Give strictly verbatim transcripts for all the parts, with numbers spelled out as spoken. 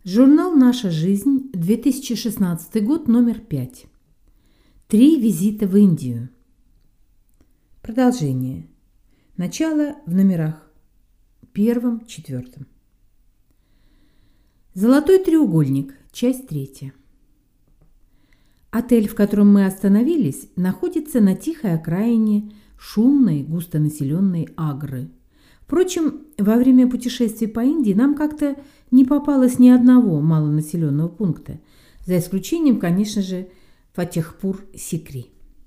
Журнал «Наша жизнь», две тысячи шестнадцатый год, номер пять. Три визита в Индию. Продолжение. Начало в номерах первом, четвертом. Золотой треугольник. Часть третья. Отель, в котором мы остановились, находится на тихой окраине шумной, густонаселенной Агры. Впрочем, во время путешествий по Индии нам как-то не попалось ни одного малонаселенного пункта, за исключением, конечно же, Фатехпур-Сикри.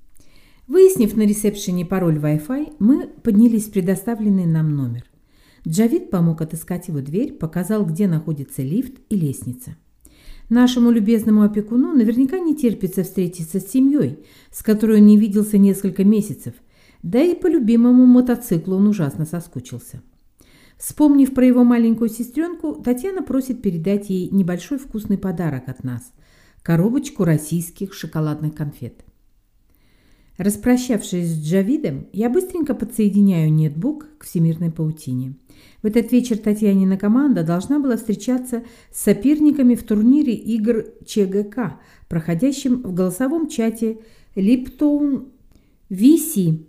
Выяснив на ресепшене пароль Wi-Fi, мы поднялись в предоставленный нам номер. Джавид помог отыскать его дверь, показал, где находится лифт и лестница. Нашему любезному опекуну наверняка не терпится встретиться с семьей, с которой он не виделся несколько месяцев, да и по любимому мотоциклу он ужасно соскучился. Вспомнив про его маленькую сестренку, Татьяна просит передать ей небольшой вкусный подарок от нас – коробочку российских шоколадных конфет. Распрощавшись с Джавидом, я быстренько подсоединяю нетбук к всемирной паутине. В этот вечер Татьянина команда должна была встречаться с соперниками в турнире игр ЧГК, проходящем в голосовом чате Lipton ви си.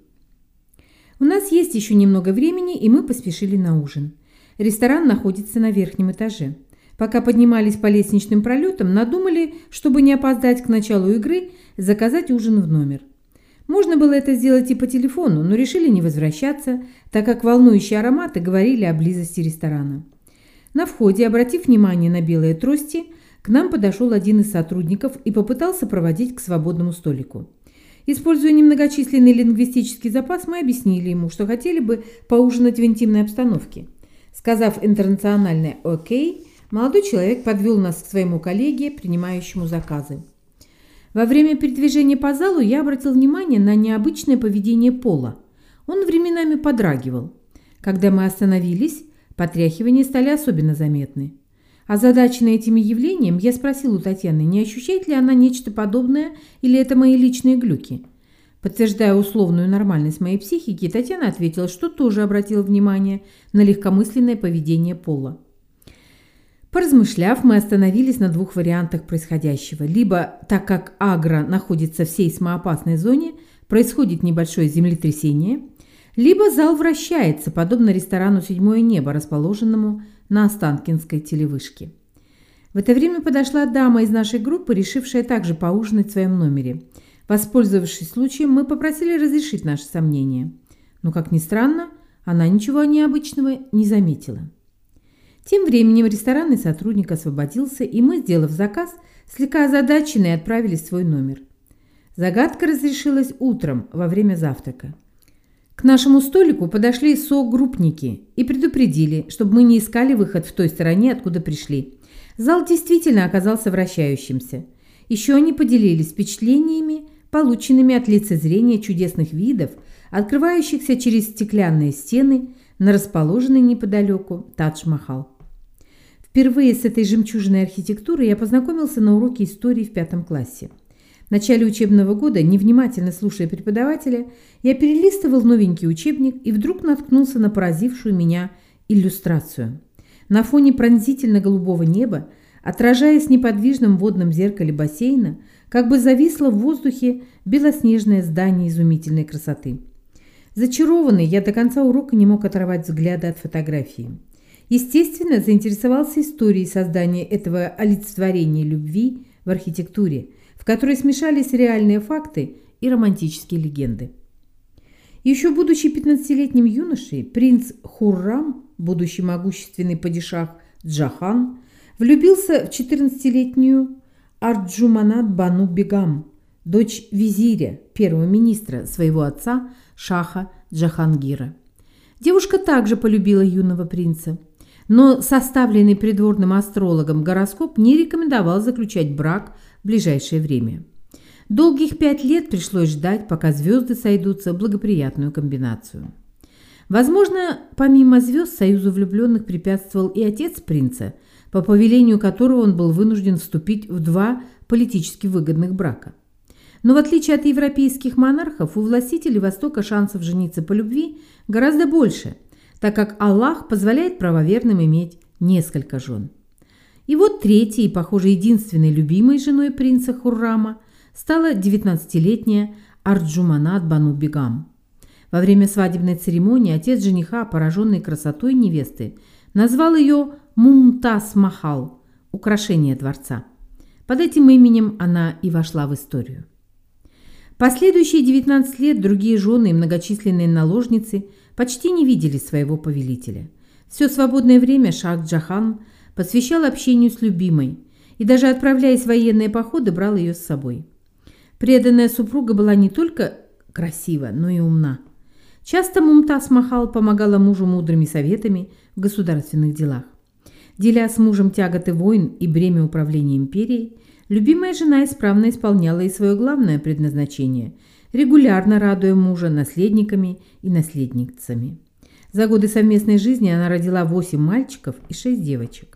У нас есть еще немного времени, и мы поспешили на ужин. Ресторан находится на верхнем этаже. Пока поднимались по лестничным пролетам, надумали, чтобы не опоздать к началу игры, заказать ужин в номер. Можно было это сделать и по телефону, но решили не возвращаться, так как волнующие ароматы говорили о близости ресторана. На входе, обратив внимание на белые трости, к нам подошел один из сотрудников и попытался проводить к свободному столику. Используя немногочисленный лингвистический запас, мы объяснили ему, что хотели бы поужинать в интимной обстановке. Сказав интернациональное «Окей», молодой человек подвел нас к своему коллеге, принимающему заказы. Во время передвижения по залу я обратил внимание на необычное поведение Пола. Он временами подрагивал. Когда мы остановились, потряхивания стали особенно заметны. Озадаченный этим явлением, я спросил у Татьяны, не ощущает ли она нечто подобное или это мои личные глюки. Подтверждая условную нормальность моей психики, Татьяна ответила, что тоже обратила внимание на легкомысленное поведение Пола. Поразмышляв, мы остановились на двух вариантах происходящего. Либо, так как Агра находится в сейсмоопасной зоне, происходит небольшое землетрясение, либо зал вращается, подобно ресторану «Седьмое небо», расположенному на Останкинской телевышке. В это время подошла дама из нашей группы, решившая также поужинать в своем номере. Воспользовавшись случаем, мы попросили разрешить наши сомнения. Но, как ни странно, она ничего необычного не заметила. Тем временем ресторанный сотрудник освободился, и мы, сделав заказ, слегка озадаченные отправились в свой номер. Загадка разрешилась утром во время завтрака. К нашему столику подошли согруппники и предупредили, чтобы мы не искали выход в той стороне, откуда пришли. Зал действительно оказался вращающимся. Еще они поделились впечатлениями, полученными от лицезрения чудесных видов, открывающихся через стеклянные стены на расположенный неподалеку Тадж-Махал. Впервые с этой жемчужной архитектурой я познакомился на уроке истории в пятом классе. В начале учебного года, невнимательно слушая преподавателя, я перелистывал новенький учебник и вдруг наткнулся на поразившую меня иллюстрацию. На фоне пронзительно-голубого неба, отражаясь в неподвижном водном зеркале бассейна, как бы зависло в воздухе белоснежное здание изумительной красоты. Зачарованный, я до конца урока не мог оторвать взгляда от фотографии. Естественно, заинтересовался историей создания этого олицетворения любви в архитектуре, в которой смешались реальные факты и романтические легенды. Еще будучи пятнадцатилетним юношей, принц Хуррам, будущий могущественный падишах Джахан, влюбился в четырнадцатилетнюю Арджуманат Бану Бегам, дочь визиря, первого министра своего отца, шаха Джахангира. Девушка также полюбила юного принца, но составленный придворным астрологом гороскоп не рекомендовал заключать брак в ближайшее время. Долгих пять лет пришлось ждать, пока звезды сойдутся в благоприятную комбинацию. Возможно, помимо звезд, союзу влюбленных препятствовал и отец принца, по повелению которого он был вынужден вступить в два политически выгодных брака. Но в отличие от европейских монархов, у властителей Востока шансов жениться по любви гораздо больше, так как Аллах позволяет правоверным иметь несколько жен. И вот третьей и, похоже, единственной любимой женой принца Хуррама стала девятнадцатилетняя Арджуманат Бану Бегам. Во время свадебной церемонии отец жениха, пораженный красотой невесты, назвал ее Мумтаз Махал – украшение дворца. Под этим именем она и вошла в историю. Последующие девятнадцать лет другие жены и многочисленные наложницы почти не видели своего повелителя. Все свободное время Шах Джахан посвящал общению с любимой и даже отправляясь в военные походы, брал ее с собой. Преданная супруга была не только красива, но и умна. Часто Мумтаз Махал помогала мужу мудрыми советами в государственных делах. Деля с мужем тяготы войн и бремя управления империей, любимая жена исправно исполняла и свое главное предназначение, регулярно радуя мужа наследниками и наследницами. За годы совместной жизни она родила восемь мальчиков и шесть девочек.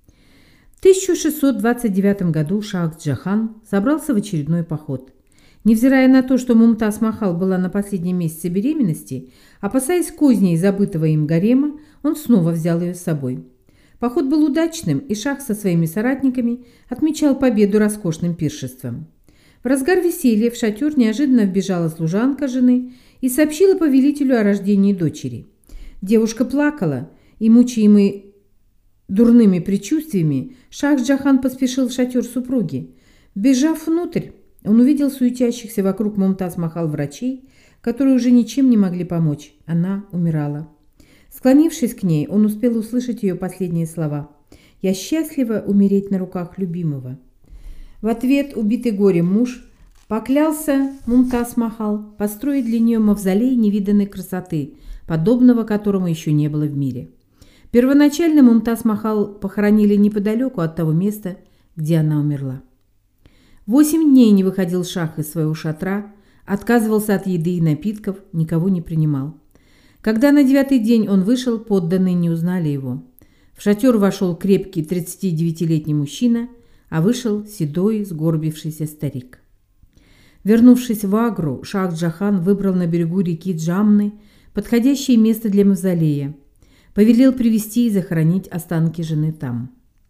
В тысяча шестьсот двадцать девятом году Шах Джахан собрался в очередной поход. Невзирая на то, что Мумтаз Махал была на последнем месяце беременности, опасаясь козней забытого им гарема, он снова взял ее с собой. Поход был удачным, и Шах со своими соратниками отмечал победу роскошным пиршеством. В разгар веселья в шатер неожиданно вбежала служанка жены и сообщила повелителю о рождении дочери. Девушка плакала, и, мучаемый дурными предчувствиями, Шах Джахан поспешил в шатер супруги. Бежав внутрь, он увидел суетящихся вокруг Мумтаз Махал врачей, которые уже ничем не могли помочь. Она умирала. Склонившись к ней, он успел услышать ее последние слова. «Я счастлива умереть на руках любимого». В ответ убитый горем муж поклялся Мумтаз Махал построить для нее мавзолей невиданной красоты, подобного которому еще не было в мире. Первоначально Мумтаз Махал похоронили неподалеку от того места, где она умерла. Восемь дней не выходил Шах из своего шатра, отказывался от еды и напитков, никого не принимал. Когда на девятый день он вышел, подданные не узнали его. В шатер вошел крепкий тридцатидевятилетний мужчина, а вышел седой, сгорбившийся старик. Вернувшись в Агру, Шах Джахан выбрал на берегу реки Джамны подходящее место для мавзолея, повелел привести и захоронить останки жены там.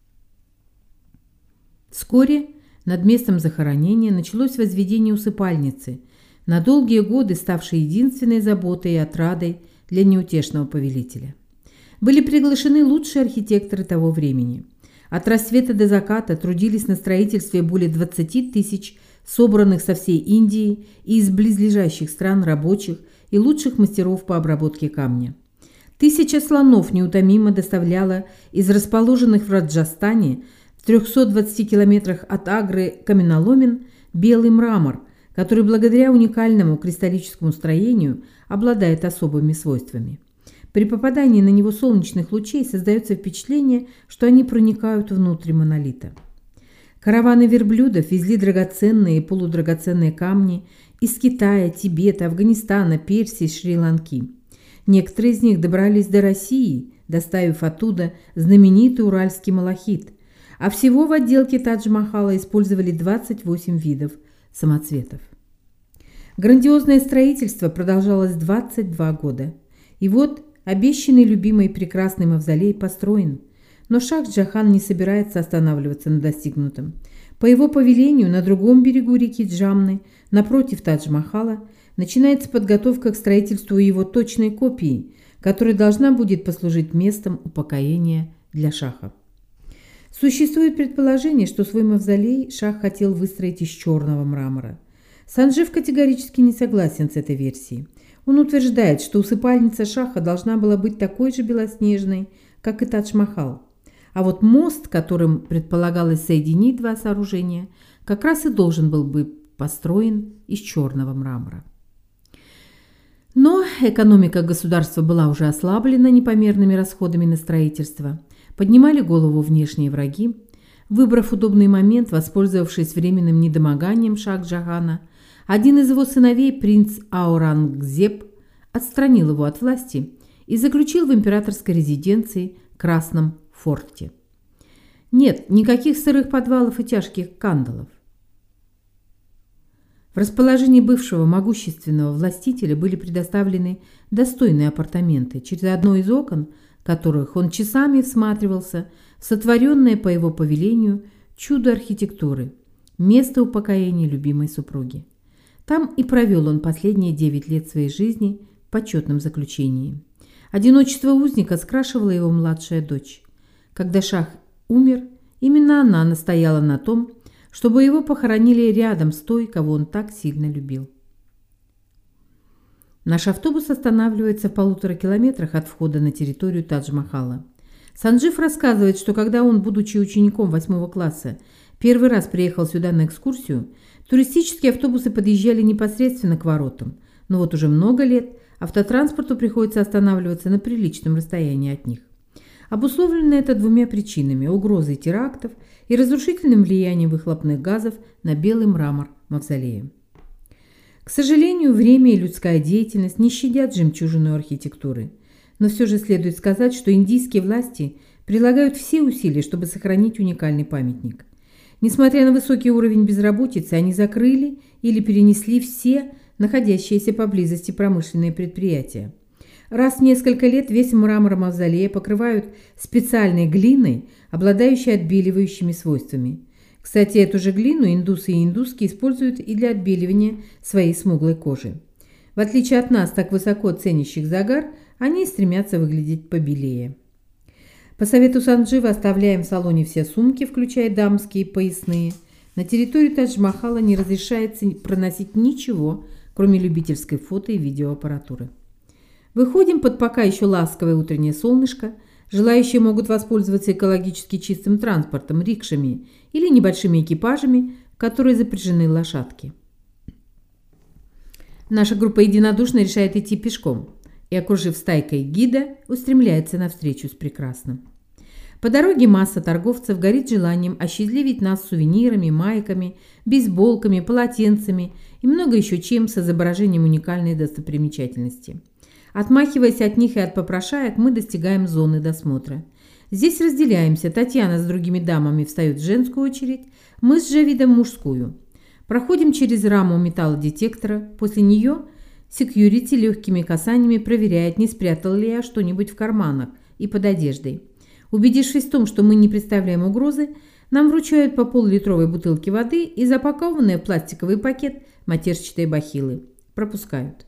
Вскоре над местом захоронения началось возведение усыпальницы, на долгие годы ставшей единственной заботой и отрадой для неутешного повелителя. Были приглашены лучшие архитекторы того времени. От рассвета до заката трудились на строительстве более двадцати тысяч собранных со всей Индии и из близлежащих стран рабочих и лучших мастеров по обработке камня. Тысяча слонов неутомимо доставляла из расположенных в Раджастане в трёхстах двадцати километрах от Агры каменоломен белый мрамор, который благодаря уникальному кристаллическому строению обладает особыми свойствами. При попадании на него солнечных лучей создается впечатление, что они проникают внутрь монолита. Караваны верблюдов везли драгоценные и полудрагоценные камни из Китая, Тибета, Афганистана, Персии, Шри-Ланки. Некоторые из них добрались до России, доставив оттуда знаменитый уральский малахит, а всего в отделке Тадж-Махала использовали двадцать восемь видов самоцветов. Грандиозное строительство продолжалось двадцать два года. И вот обещанный любимый прекрасный мавзолей построен. Но Шах Джахан не собирается останавливаться на достигнутом. По его повелению на другом берегу реки Джамны, напротив Тадж-Махала, начинается подготовка к строительству его точной копии, которая должна будет послужить местом упокоения для Шаха. Существует предположение, что свой мавзолей Шах хотел выстроить из черного мрамора. Санджив категорически не согласен с этой версией. Он утверждает, что усыпальница Шаха должна была быть такой же белоснежной, как и Тадж-Махал. А вот мост, которым предполагалось соединить два сооружения, как раз и должен был быть построен из черного мрамора. Но экономика государства была уже ослаблена непомерными расходами на строительство. Поднимали голову внешние враги. Выбрав удобный момент, воспользовавшись временным недомоганием Шах Джахана, один из его сыновей, принц Аурангзеб, отстранил его от власти и заключил в императорской резиденции Красном форте. Нет, никаких сырых подвалов и тяжких кандалов. В расположении бывшего могущественного властителя были предоставлены достойные апартаменты, через одно из окон которых он часами всматривался в сотворенное по его повелению чудо архитектуры, место упокоения любимой супруги. Там и провел он последние девять лет своей жизни в почетном заключении. Одиночество узника скрашивала его младшая дочь. Когда шах умер, именно она настояла на том, чтобы его похоронили рядом с той, кого он так сильно любил. Наш автобус останавливается в полутора километрах от входа на территорию Тадж-Махала. Санджив рассказывает, что когда он, будучи учеником восьмого класса, первый раз приехал сюда на экскурсию, туристические автобусы подъезжали непосредственно к воротам, но вот уже много лет автотранспорту приходится останавливаться на приличном расстоянии от них. Обусловлено это двумя причинами – угрозой терактов и разрушительным влиянием выхлопных газов на белый мрамор мавзолея. К сожалению, время и людская деятельность не щадят жемчужину архитектуры, но все же следует сказать, что индийские власти прилагают все усилия, чтобы сохранить уникальный памятник. Несмотря на высокий уровень безработицы, они закрыли или перенесли все находящиеся поблизости промышленные предприятия. Раз в несколько лет весь мрамор мавзолея покрывают специальной глиной, обладающей отбеливающими свойствами. Кстати, эту же глину индусы и индуски используют и для отбеливания своей смуглой кожи. В отличие от нас, так высоко ценящих загар, они стремятся выглядеть побелее. По совету Санджива оставляем в салоне все сумки, включая дамские, поясные. На территории Тадж-Махала не разрешается проносить ничего, кроме любительской фото- и видеоаппаратуры. Выходим под пока еще ласковое утреннее солнышко. Желающие могут воспользоваться экологически чистым транспортом, рикшами или небольшими экипажами, в которые запряжены лошадки. Наша группа единодушно решает идти пешком и, окружив стайкой гида, устремляется навстречу с прекрасным. По дороге масса торговцев горит желанием осчастливить нас сувенирами, майками, бейсболками, полотенцами и много еще чем с изображением уникальной достопримечательности. Отмахиваясь от них и от попрошаек, мы достигаем зоны досмотра. Здесь разделяемся. Татьяна с другими дамами встает в женскую очередь, мы с Джавидом в мужскую. Проходим через раму металлодетектора. После нее секьюрити легкими касаниями проверяет, не спрятал ли я что-нибудь в карманах и под одеждой. Убедившись в том, что мы не представляем угрозы, нам вручают по пол-литровой бутылке воды и запакованные в пластиковый пакет матерчатые бахилы. Пропускают.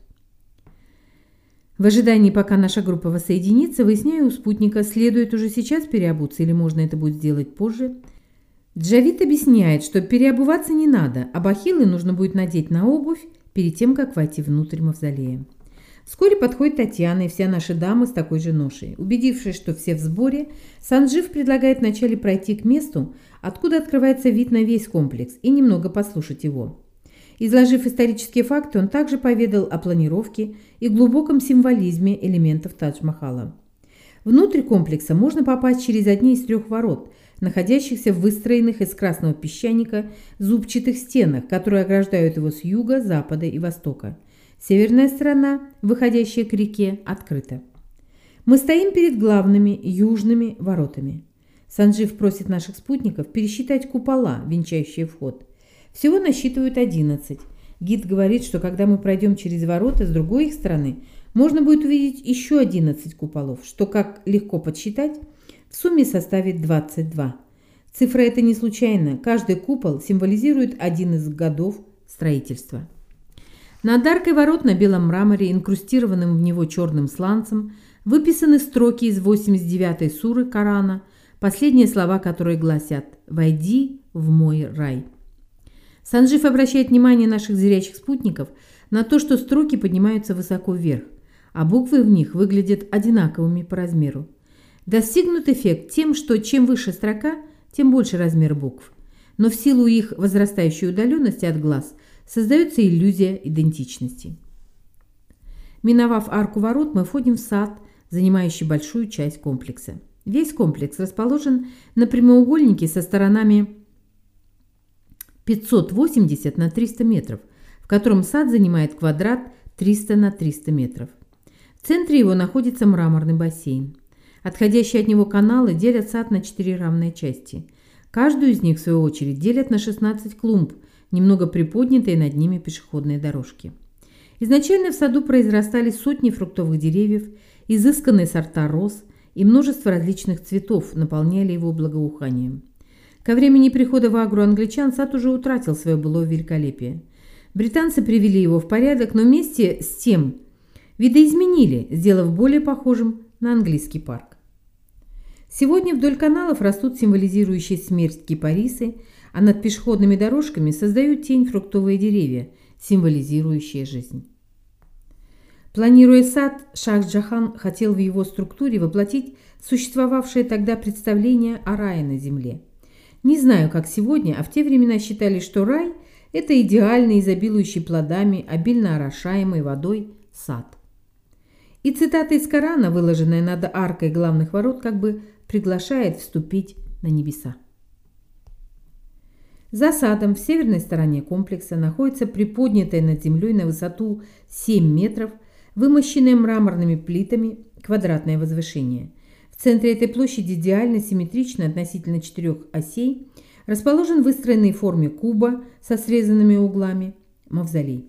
В ожидании, пока наша группа воссоединится, выясняю у спутника, следует уже сейчас переобуться или можно это будет сделать позже. Джавид объясняет, что переобуваться не надо, а бахилы нужно будет надеть на обувь перед тем, как войти внутрь мавзолея. Вскоре подходит Татьяна и все наши дамы с такой же ношей. Убедившись, что все в сборе, Санджив предлагает вначале пройти к месту, откуда открывается вид на весь комплекс, и немного послушать его. Изложив исторические факты, он также поведал о планировке и глубоком символизме элементов Тадж-Махала. Внутрь комплекса можно попасть через одни из трех ворот, находящихся в выстроенных из красного песчаника зубчатых стенах, которые ограждают его с юга, запада и востока. Северная сторона, выходящая к реке, открыта. Мы стоим перед главными южными воротами. Санджив просит наших спутников пересчитать купола, венчающие вход. Всего насчитывают одиннадцать. Гид говорит, что когда мы пройдем через ворота с другой их стороны, можно будет увидеть еще одиннадцать куполов, что, как легко подсчитать, в сумме составит двадцать два. Цифра эта не случайна. Каждый купол символизирует один из годов строительства. Над аркой ворот на белом мраморе, инкрустированным в него черным сланцем, выписаны строки из восемьдесят девятой суры Корана, последние слова которые гласят «Войди в мой рай». Санджив обращает внимание наших зрячих спутников на то, что строки поднимаются высоко вверх, а буквы в них выглядят одинаковыми по размеру. Достигнут эффект тем, что чем выше строка, тем больше размер букв. Но в силу их возрастающей удаленности от глаз создается иллюзия идентичности. Миновав арку ворот, мы входим в сад, занимающий большую часть комплекса. Весь комплекс расположен на прямоугольнике со сторонами пятьсот восемьдесят на триста метров, в котором сад занимает квадрат триста на триста метров. В центре его находится мраморный бассейн. Отходящие от него каналы делят сад на четыре равные части. Каждую из них, в свою очередь, делят на шестнадцать клумб, немного приподнятые над ними пешеходные дорожки. Изначально в саду произрастали сотни фруктовых деревьев, изысканные сорта роз и множество различных цветов наполняли его благоуханием. Ко времени прихода в Агру англичан сад уже утратил свое былое великолепие. Британцы привели его в порядок, но вместе с тем видоизменили, сделав более похожим на английский парк. Сегодня вдоль каналов растут символизирующие смерть кипарисы, а над пешеходными дорожками создают тень фруктовые деревья, символизирующие жизнь. Планируя сад, Шах-Джахан хотел в его структуре воплотить существовавшее тогда представление о рае на земле. Не знаю, как сегодня, а в те времена считали, что рай – это идеальный, изобилующий плодами, обильно орошаемый водой сад. И цитата из Корана, выложенная над аркой главных ворот, как бы приглашает вступить на небеса. За садом в северной стороне комплекса находится приподнятая над землей на высоту семь метров, вымощенное мраморными плитами квадратное возвышение. В центре этой площади идеально симметрично относительно четырех осей расположен выстроенный в форме куба со срезанными углами мавзолей.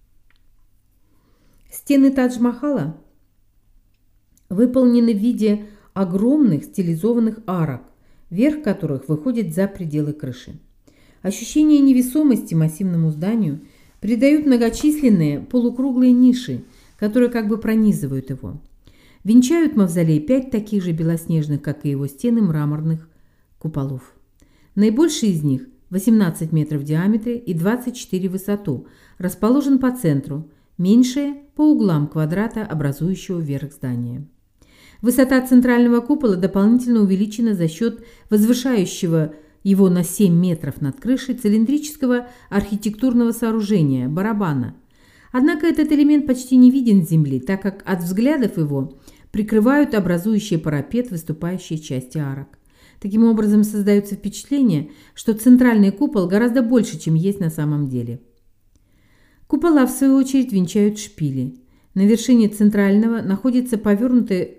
Стены Тадж-Махала выполнены в виде огромных стилизованных арок, верх которых выходит за пределы крыши. Ощущение невесомости массивному зданию придают многочисленные полукруглые ниши, которые как бы пронизывают его. Венчают мавзолей пять таких же белоснежных, как и его стены, мраморных куполов. Наибольший из них, восемнадцать метров в диаметре и двадцать четыре в высоту, расположен по центру, меньшее – по углам квадрата, образующего верх здания. Высота центрального купола дополнительно увеличена за счет возвышающего его на семь метров над крышей цилиндрического архитектурного сооружения – барабана. Однако этот элемент почти не виден с земли, так как от взглядов его прикрывают образующие парапет выступающие части арок. Таким образом, создается впечатление, что центральный купол гораздо больше, чем есть на самом деле. Купола, в свою очередь, венчают шпили. На вершине центрального находится повернутый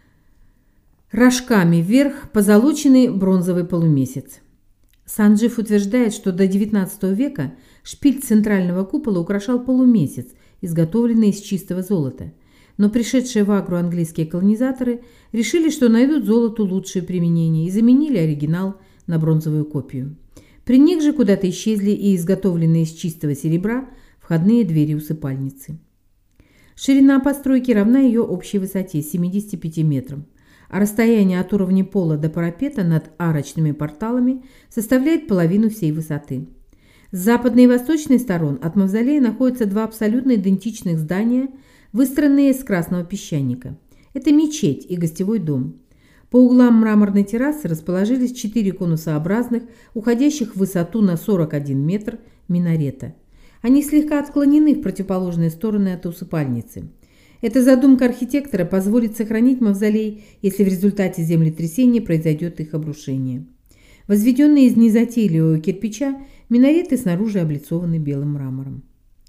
рожками вверх позолоченный бронзовый полумесяц. Санджив утверждает, что до девятнадцатого века шпиль центрального купола украшал полумесяц, изготовленный из чистого золота. Но пришедшие в Агру английские колонизаторы решили, что найдут золоту лучшее применение, и заменили оригинал на бронзовую копию. При них же куда-то исчезли и изготовленные из чистого серебра входные двери усыпальницы. Ширина постройки равна ее общей высоте – семидесяти пяти метрам, а расстояние от уровня пола до парапета над арочными порталами составляет половину всей высоты. С западной и восточной сторон от мавзолея находятся два абсолютно идентичных здания, выстроенные из красного песчаника. Это мечеть и гостевой дом. По углам мраморной террасы расположились четыре конусообразных, уходящих в высоту на сорок один метр, минарета. Они слегка отклонены в противоположные стороны от усыпальницы. Эта задумка архитектора позволит сохранить мавзолей, если в результате землетрясения произойдет их обрушение. Возведенные из незатейливого кирпича, минареты снаружи облицованы белым мрамором.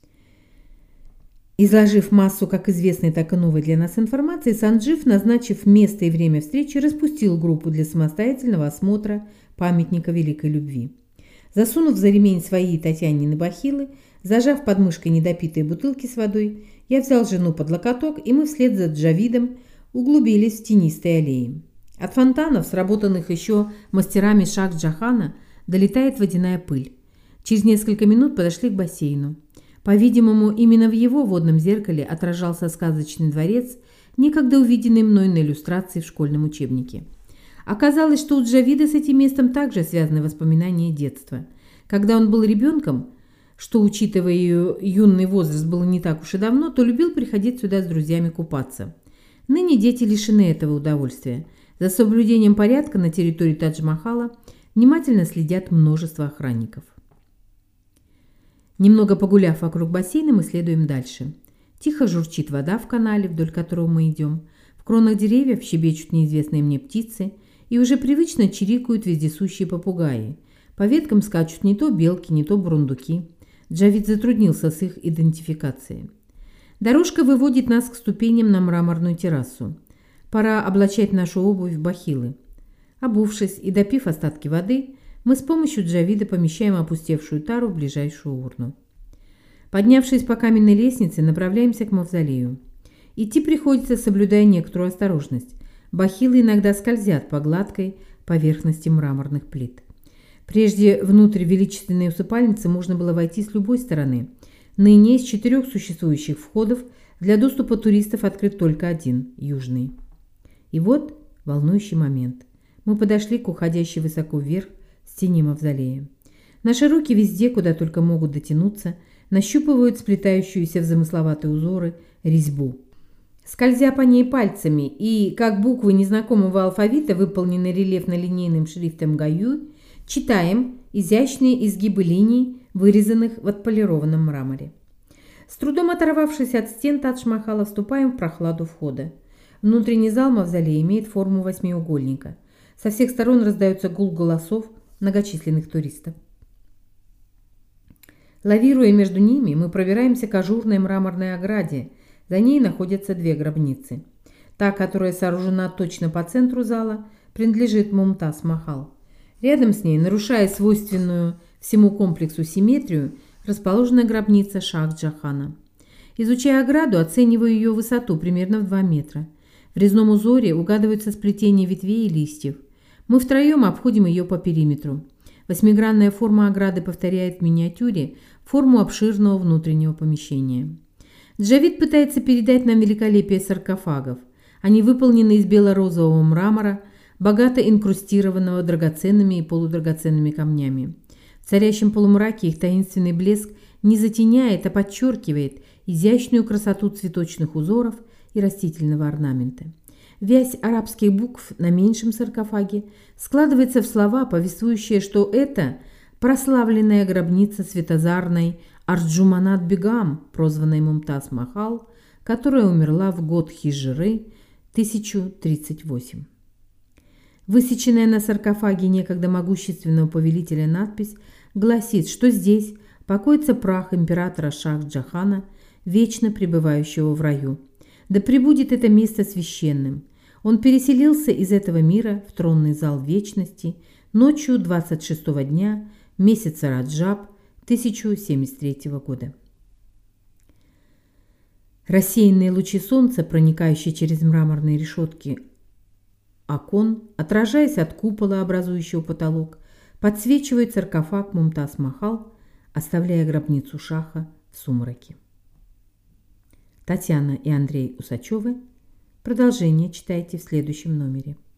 Изложив массу как известной, так и новой для нас информации, Санджив, назначив место и время встречи, распустил группу для самостоятельного осмотра памятника великой любви. Засунув за ремень свои и Татьянины бахилы, зажав под мышкой недопитые бутылки с водой, я взял жену под локоток, и мы вслед за Джавидом углубились в тенистые аллеи. От фонтанов, сработанных еще мастерами Шах-Джахана, долетает водяная пыль. Через несколько минут подошли к бассейну. По-видимому, именно в его водном зеркале отражался сказочный дворец, некогда увиденный мной на иллюстрации в школьном учебнике. Оказалось, что у Джавида с этим местом также связаны воспоминания детства. Когда он был ребенком, что, учитывая ее юный возраст, было не так уж и давно, то любил приходить сюда с друзьями купаться. Ныне дети лишены этого удовольствия. За соблюдением порядка на территории Тадж-Махала внимательно следят множество охранников. Немного погуляв вокруг бассейна, мы следуем дальше. Тихо журчит вода в канале, вдоль которого мы идем. В кронах деревьев щебечут неизвестные мне птицы, и уже привычно чирикают вездесущие попугаи. По веткам скачут не то белки, не то бурундуки. Джавид затруднился с их идентификацией. Дорожка выводит нас к ступеням на мраморную террасу. Пора облачать нашу обувь в бахилы. Обувшись и допив остатки воды, мы с помощью Джавида помещаем опустевшую тару в ближайшую урну. Поднявшись по каменной лестнице, направляемся к мавзолею. Идти приходится, соблюдая некоторую осторожность. Бахилы иногда скользят по гладкой поверхности мраморных плит. Прежде внутрь величественной усыпальницы можно было войти с любой стороны. Ныне из четырех существующих входов для доступа туристов открыт только один – южный. И вот волнующий момент. Мы подошли к уходящей высоко вверх стене мавзолея. Наши руки везде, куда только могут дотянуться, нащупывают сплетающуюся в замысловатые узоры резьбу. Скользя по ней пальцами и, как буквы незнакомого алфавита, выполненные рельефно-линейным шрифтом Гаю, читаем изящные изгибы линий, вырезанных в отполированном мраморе. С трудом оторвавшись от стен Тадж-Махала, вступаем в прохладу входа. Внутренний зал мавзолея имеет форму восьмиугольника. Со всех сторон раздается гул голосов многочисленных туристов. Лавируя между ними, мы пробираемся к ажурной мраморной ограде. За ней находятся две гробницы. Та, которая сооружена точно по центру зала, принадлежит Мумтаз Махал. Рядом с ней, нарушая свойственную всему комплексу симметрию, расположена гробница Шах-Джахана. Изучая ограду, оцениваю ее высоту примерно в два метра. В резном узоре угадываются сплетения ветвей и листьев. Мы втроем обходим ее по периметру. Восьмигранная форма ограды повторяет в миниатюре форму обширного внутреннего помещения. Джавид пытается передать нам великолепие саркофагов. Они выполнены из бело-розового мрамора, богато инкрустированного драгоценными и полудрагоценными камнями. В царящем полумраке их таинственный блеск не затеняет, а подчеркивает изящную красоту цветочных узоров и растительного орнамента. Вязь арабских букв на меньшем саркофаге складывается в слова, повествующие, что это прославленная гробница светозарной Арджуманат Бегам, прозванной Мумтаз Махал, которая умерла в год хиджры тысяча тридцать восемь. Высеченная на саркофаге некогда могущественного повелителя надпись гласит, что здесь покоится прах императора Шах-Джахана, вечно пребывающего в раю. Да пребудет это место священным. Он переселился из этого мира в тронный зал вечности ночью двадцать шестого дня месяца Раджаб тысяча семьдесят третьего года. Рассеянные лучи солнца, проникающие через мраморные решетки окон, отражаясь от купола, образующего потолок, подсвечивает саркофаг Мумтаз Махал, оставляя гробницу Шаха в сумраке. Татьяна и Андрей Усачевы. Продолжение читайте в следующем номере.